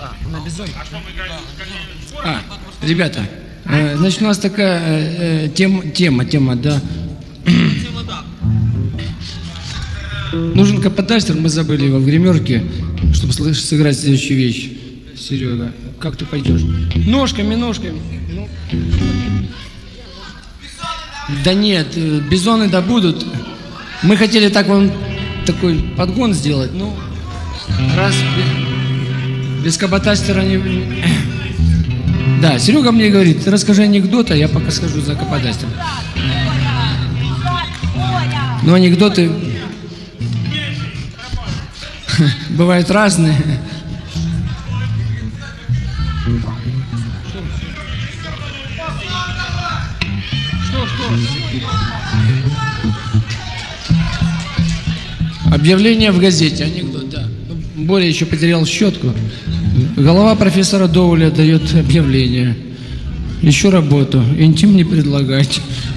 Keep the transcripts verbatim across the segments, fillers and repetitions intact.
А, на Бизоне? А, ребята, э, значит, у нас такая э, тема, тема, тема, да. Нужен капотастер, мы забыли его в гримерке, чтобы слышь, сыграть следующую вещь. Серега, как ты пойдешь? Ножками, ножками. Ну. Да нет, бизоны да будут. Мы хотели так вам такой подгон сделать, ну, раз без, без капотастера не... Да, Серега мне говорит, ты расскажи анекдот, а я пока схожу за капотастером. Но анекдоты бывают разные. Что, что? Объявление в газете, анекдот, да. Более еще потерял щетку. Голова профессора Доуля дает объявление. Ищу работу, интим не предлагать.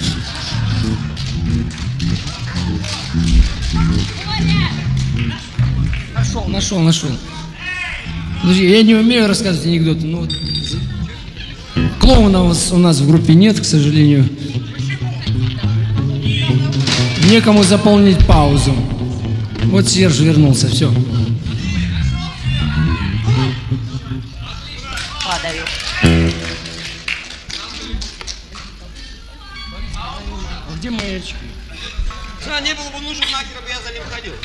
Нашел, нашел, нашел. Я не умею рассказывать анекдоты, но вот клоуна у нас в группе нет, к сожалению. Некому заполнить паузу. Вот Серж вернулся, все. Падаю. Где мои очки? Не было бы нужен, нахер бы я за ним ходил.